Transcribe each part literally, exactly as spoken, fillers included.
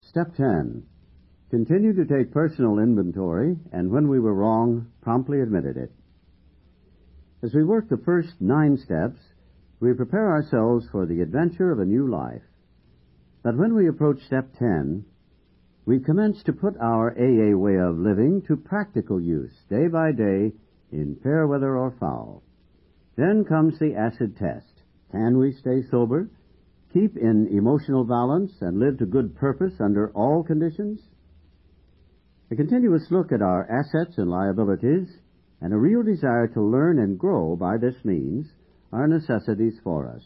Step ten. Continue to take personal inventory, and when we were wrong, promptly admitted it. As we work the first nine steps, we prepare ourselves for the adventure of a new life. But when we approach step ten, we commence to put our A A way of living to practical use, day by day, in fair weather or foul. Then comes the acid test. Can we stay sober, keep in emotional balance, and live to good purpose under all conditions? A continuous look at our assets and liabilities, and a real desire to learn and grow by this means, are necessities for us.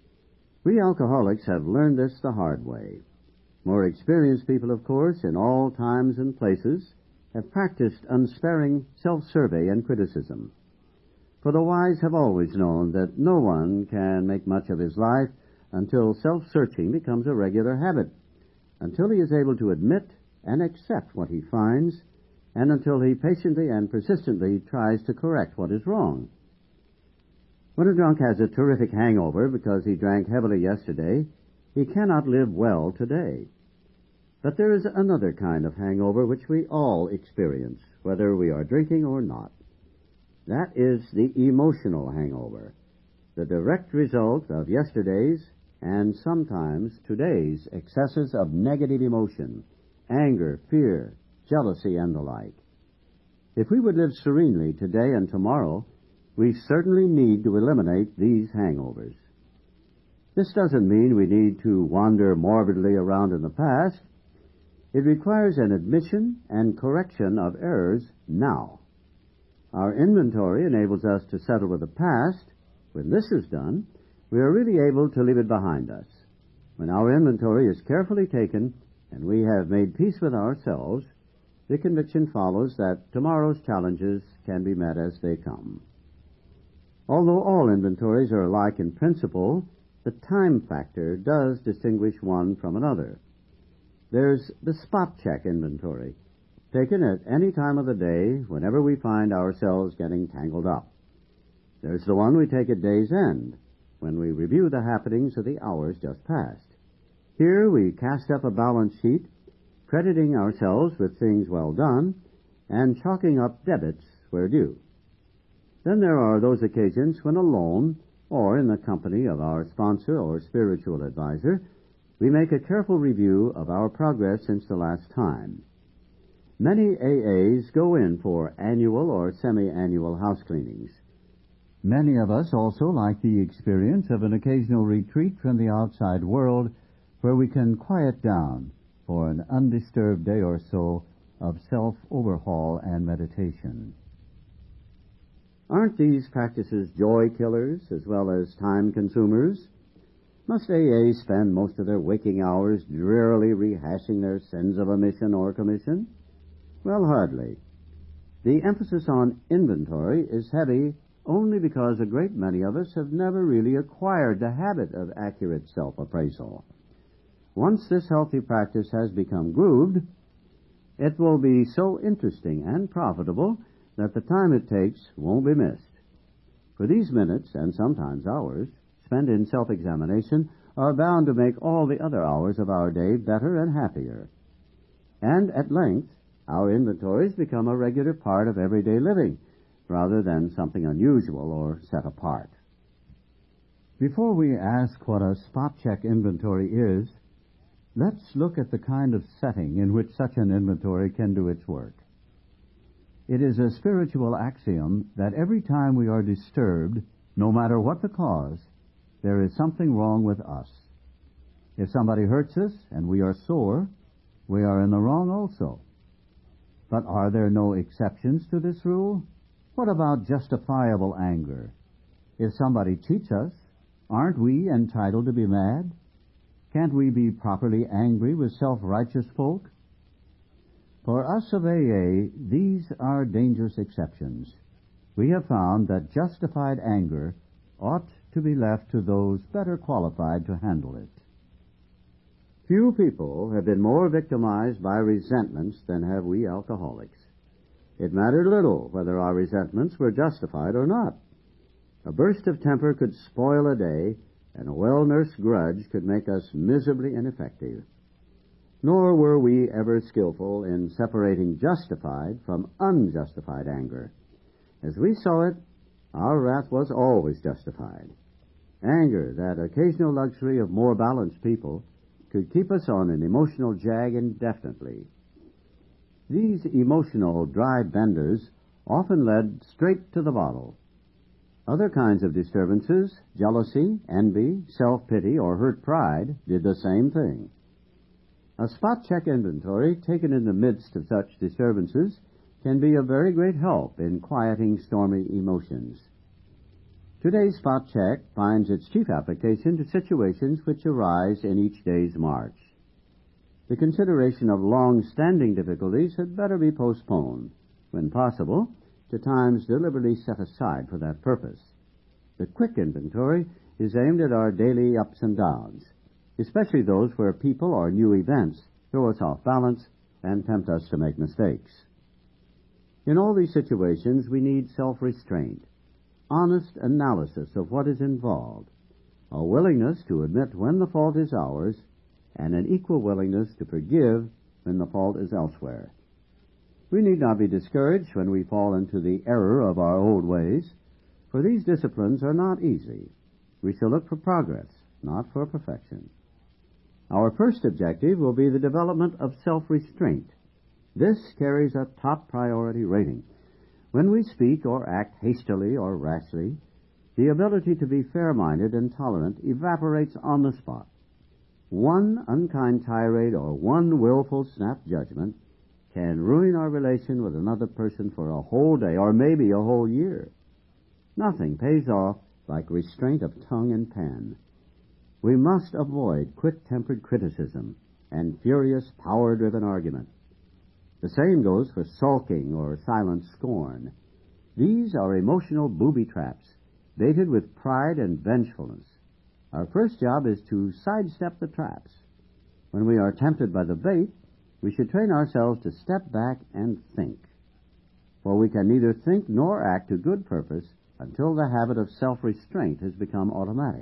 We alcoholics have learned this the hard way. More experienced people, of course, in all times and places, have practiced unsparing self-survey and criticism. For the wise have always known that no one can make much of his life until self-searching becomes a regular habit, until he is able to admit and accept what he finds, and until he patiently and persistently tries to correct what is wrong. When a drunk has a terrific hangover because he drank heavily yesterday, he cannot live well today. But there is another kind of hangover which we all experience, whether we are drinking or not. That is the emotional hangover, the direct result of yesterday's and sometimes today's excesses of negative emotion, anger, fear, jealousy, and the like. If we would live serenely today and tomorrow, we certainly need to eliminate these hangovers. This doesn't mean we need to wander morbidly around in the past. It requires an admission and correction of errors now. Our inventory enables us to settle with the past. When this is done, we are really able to leave it behind us. When our inventory is carefully taken and we have made peace with ourselves, the conviction follows that tomorrow's challenges can be met as they come. Although all inventories are alike in principle, the time factor does distinguish one from another. There's the spot check inventory, taken at any time of the day whenever we find ourselves getting tangled up. There's the one we take at day's end, when we review the happenings of the hours just past. Here we cast up a balance sheet, crediting ourselves with things well done, and chalking up debits where due. Then there are those occasions when alone, or in the company of our sponsor or spiritual advisor, we make a careful review of our progress since the last time. Many A As go in for annual or semi-annual house cleanings. Many of us also like the experience of an occasional retreat from the outside world where we can quiet down for an undisturbed day or so of self-overhaul and meditation. Aren't these practices joy killers as well as time consumers? Must A As spend most of their waking hours drearily rehashing their sins of omission or commission? Well, hardly. The emphasis on inventory is heavy only because a great many of us have never really acquired the habit of accurate self-appraisal. Once this healthy practice has become grooved, it will be so interesting and profitable that the time it takes won't be missed. For these minutes, and sometimes hours, spent in self-examination are bound to make all the other hours of our day better and happier. And at length, our inventories become a regular part of everyday living, rather than something unusual or set apart. Before we ask what a spot check inventory is, let's look at the kind of setting in which such an inventory can do its work. It is a spiritual axiom that every time we are disturbed, no matter what the cause, there is something wrong with us. If somebody hurts us and we are sore, we are in the wrong also. But are there no exceptions to this rule? What about justifiable anger? If somebody cheats us, aren't we entitled to be mad? Can't we be properly angry with self-righteous folk? For us of A A, these are dangerous exceptions. We have found that justified anger ought to be left to those better qualified to handle it. Few people have been more victimized by resentments than have we alcoholics. It mattered little whether our resentments were justified or not. A burst of temper could spoil a day, and a well-nursed grudge could make us miserably ineffective. Nor were we ever skillful in separating justified from unjustified anger. As we saw it, our wrath was always justified. Anger, that occasional luxury of more balanced people, could keep us on an emotional jag indefinitely. These emotional dry benders often led straight to the bottle. Other kinds of disturbances, jealousy, envy, self-pity, or hurt pride, did the same thing. A spot-check inventory taken in the midst of such disturbances can be a very great help in quieting stormy emotions. Today's spot check finds its chief application to situations which arise in each day's march. The consideration of long-standing difficulties had better be postponed, when possible, to times deliberately set aside for that purpose. The quick inventory is aimed at our daily ups and downs, especially those where people or new events throw us off balance and tempt us to make mistakes. In all these situations, we need self-restraint, honest analysis of what is involved, a willingness to admit when the fault is ours, and an equal willingness to forgive when the fault is elsewhere. We need not be discouraged when we fall into the error of our old ways, for these disciplines are not easy. We shall look for progress, not for perfection. Our first objective will be the development of self-restraint. This carries a top priority rating. When we speak or act hastily or rashly, the ability to be fair-minded and tolerant evaporates on the spot. One unkind tirade or one willful snap judgment can ruin our relation with another person for a whole day or maybe a whole year. Nothing pays off like restraint of tongue and pen. We must avoid quick-tempered criticism and furious, power-driven argument. The same goes for sulking or silent scorn. These are emotional booby traps, baited with pride and vengefulness. Our first job is to sidestep the traps. When we are tempted by the bait, we should train ourselves to step back and think. For we can neither think nor act to good purpose until the habit of self-restraint has become automatic.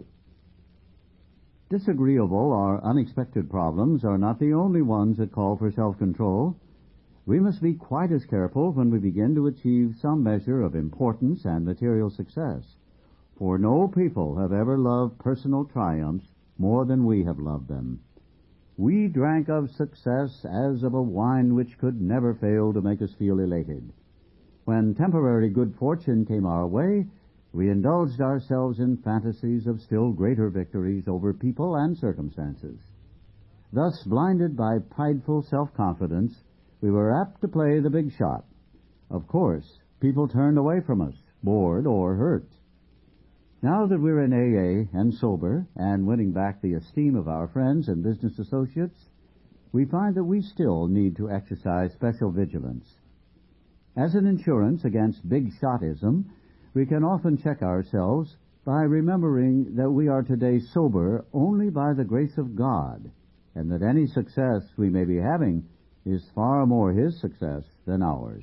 Disagreeable or unexpected problems are not the only ones that call for self-control. We must be quite as careful when we begin to achieve some measure of importance and material success, for no people have ever loved personal triumphs more than we have loved them. We drank of success as of a wine which could never fail to make us feel elated. When temporary good fortune came our way, we indulged ourselves in fantasies of still greater victories over people and circumstances. Thus, blinded by prideful self-confidence, we were apt to play the big shot. Of course, people turned away from us, bored or hurt. Now that we're in A A and sober and winning back the esteem of our friends and business associates, we find that we still need to exercise special vigilance. As an insurance against big shotism, we can often check ourselves by remembering that we are today sober only by the grace of God, and that any success we may be having is far more His success than ours.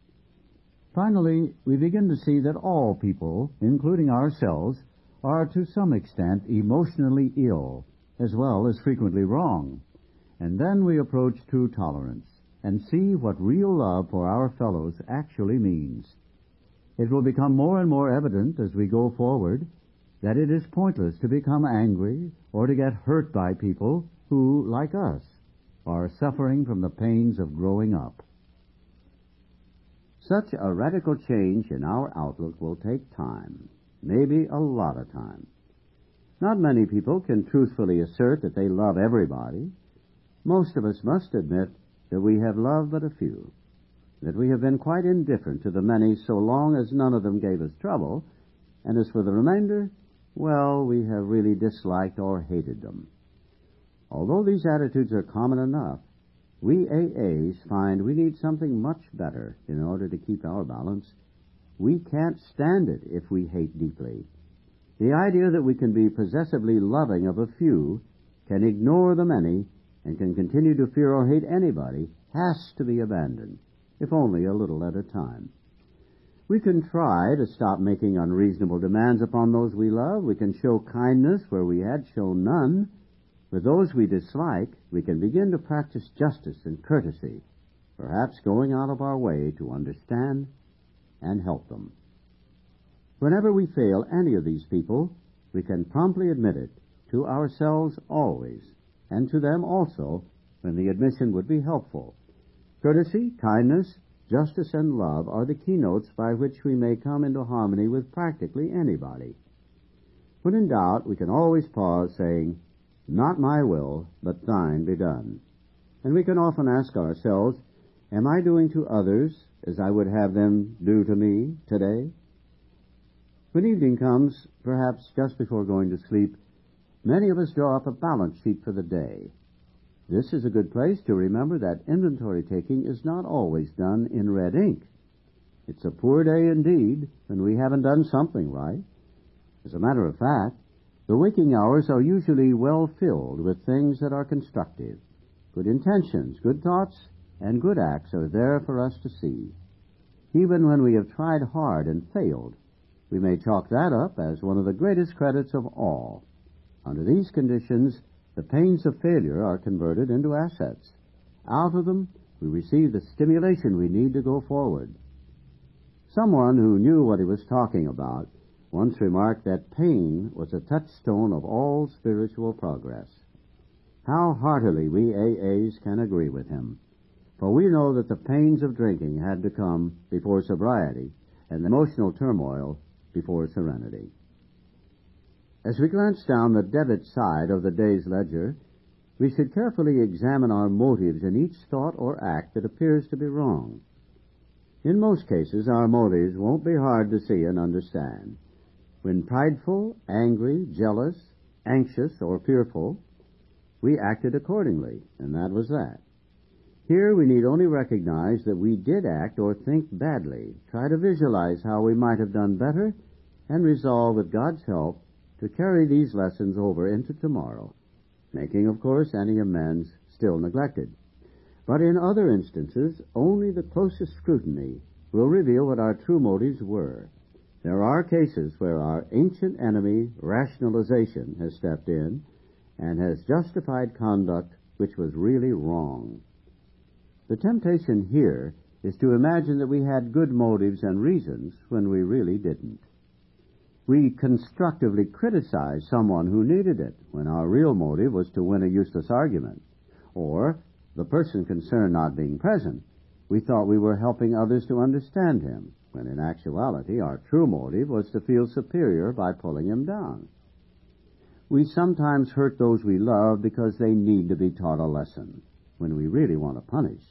Finally, we begin to see that all people, including ourselves, are to some extent emotionally ill, as well as frequently wrong. And then we approach true tolerance and see what real love for our fellows actually means. It will become more and more evident as we go forward that it is pointless to become angry or to get hurt by people who, like us, are suffering from the pains of growing up. Such a radical change in our outlook will take time, maybe a lot of time. Not many people can truthfully assert that they love everybody. Most of us must admit that we have loved but a few, that we have been quite indifferent to the many so long as none of them gave us trouble, and as for the remainder, well, we have really disliked or hated them. Although these attitudes are common enough, we A As find we need something much better in order to keep our balance. We can't stand it if we hate deeply. The idea that we can be possessively loving of a few, can ignore the many, and can continue to fear or hate anybody has to be abandoned, if only a little at a time. We can try to stop making unreasonable demands upon those we love. We can show kindness where we had shown none. With those we dislike, we can begin to practice justice and courtesy, perhaps going out of our way to understand and help them. Whenever we fail any of these people, we can promptly admit it, to ourselves always, and to them also when the admission would be helpful. Courtesy, kindness, justice, and love are the keynotes by which we may come into harmony with practically anybody. When in doubt, we can always pause, saying, "Not my will, but thine be done." And we can often ask ourselves, am I doing to others as I would have them do to me today? When evening comes, perhaps just before going to sleep, many of us draw up a balance sheet for the day. This is a good place to remember that inventory taking is not always done in red ink. It's a poor day indeed when we haven't done something right. As a matter of fact, the waking hours are usually well filled with things that are constructive. Good intentions, good thoughts, and good acts are there for us to see. Even when we have tried hard and failed, we may chalk that up as one of the greatest credits of all. Under these conditions, the pains of failure are converted into assets. Out of them, we receive the stimulation we need to go forward. Someone who knew what he was talking about once remarked that pain was a touchstone of all spiritual progress. How heartily we A As can agree with him, for we know that the pains of drinking had to come before sobriety and the emotional turmoil before serenity. As we glance down the debit side of the day's ledger, we should carefully examine our motives in each thought or act that appears to be wrong. In most cases, our motives won't be hard to see and understand. When prideful, angry, jealous, anxious, or fearful, we acted accordingly, and that was that. Here we need only recognize that we did act or think badly, try to visualize how we might have done better, and resolve with God's help to carry these lessons over into tomorrow, making, of course, any amends still neglected. But in other instances, only the closest scrutiny will reveal what our true motives were. There are cases where our ancient enemy, rationalization, has stepped in and has justified conduct which was really wrong. The temptation here is to imagine that we had good motives and reasons when we really didn't. We constructively criticize someone who needed it when our real motive was to win a useless argument. Or, the person concerned not being present, we thought we were helping others to understand him, when in actuality our true motive was to feel superior by pulling him down. We sometimes hurt those we love because they need to be taught a lesson, when we really want to punish.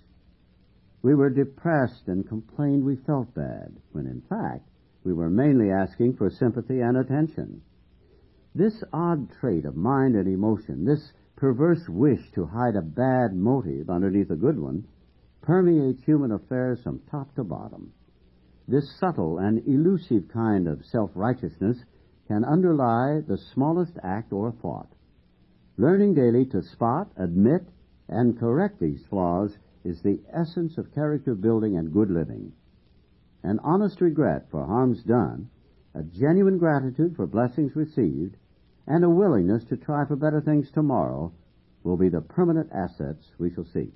We were depressed and complained we felt bad, when in fact we were mainly asking for sympathy and attention. This odd trait of mind and emotion, this perverse wish to hide a bad motive underneath a good one, permeates human affairs from top to bottom. This subtle and elusive kind of self-righteousness can underlie the smallest act or thought. Learning daily to spot, admit, and correct these flaws is the essence of character building and good living. An honest regret for harms done, a genuine gratitude for blessings received, and a willingness to try for better things tomorrow will be the permanent assets we shall seek.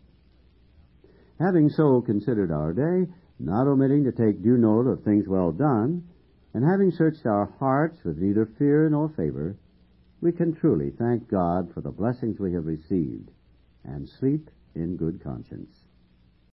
Having so considered our day, not omitting to take due note of things well done, and having searched our hearts with neither fear nor favor, we can truly thank God for the blessings we have received and sleep in good conscience.